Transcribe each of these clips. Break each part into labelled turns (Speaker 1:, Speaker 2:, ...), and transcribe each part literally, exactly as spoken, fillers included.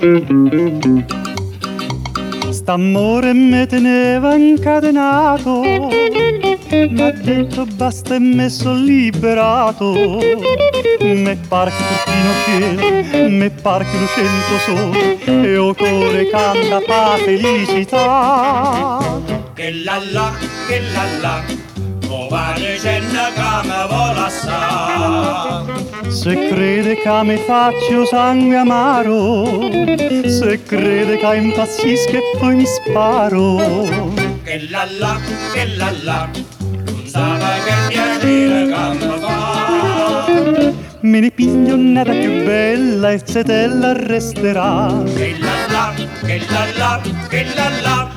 Speaker 1: St'amore me teneva incatenato, m'ha detto basta e me son liberato. Me par che tuttino cielo, me par che lo cento sole, e o cuore canta pa felicità.
Speaker 2: Che la la, che la la, o va dicendo che me vuole assai.
Speaker 1: Se crede che mi faccio sangue amaro, se crede che impazzisco e poi mi sparo.
Speaker 2: Che la la, che la la, non sa che piacere che mi fa.
Speaker 1: Me ne piglio nada più bella e se te la resterà.
Speaker 2: Che la la, che la la, che la la.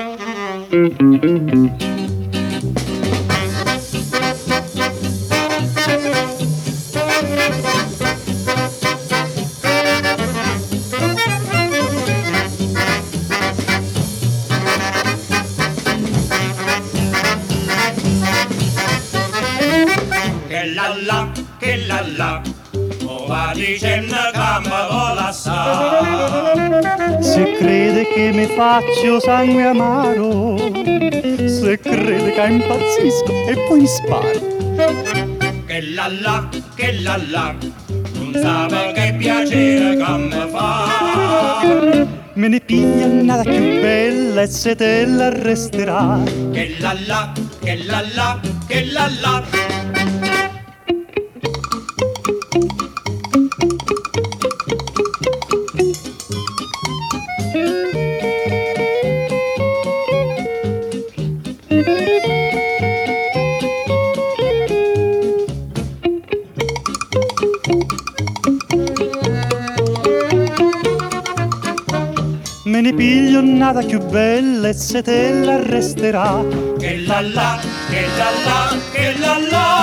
Speaker 2: Che la la, che la la, o va dicendo che me vuole assai.
Speaker 1: Se crede che mi faccio sangue amaro, se crede che impazzisco e poi mi sparo.
Speaker 2: Che la la, che la la, non sa che piacere che mi fa.
Speaker 1: Me ne piglia nada più bella e se te la resterà.
Speaker 2: Che la la, che la la, che la la.
Speaker 1: Me ne piglio nada più bella e se te la resterà.
Speaker 2: Che la la, che la la, che la la.